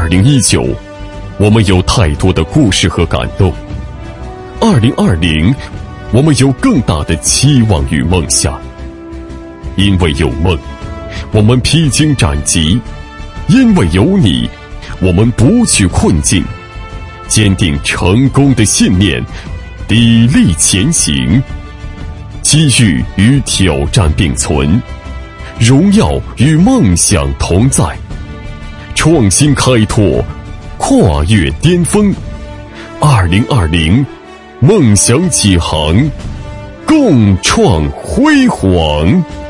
2019，我们有太多的故事和感动。2020，我们有更大的期望与梦想。因为有梦，我们披荆斩棘；因为有你，我们不惧困境，坚定成功的信念，砥砺前行。机遇与挑战并存，荣耀与梦想同在。创新开拓，跨越巅峰。2020，梦想起航，共创辉煌。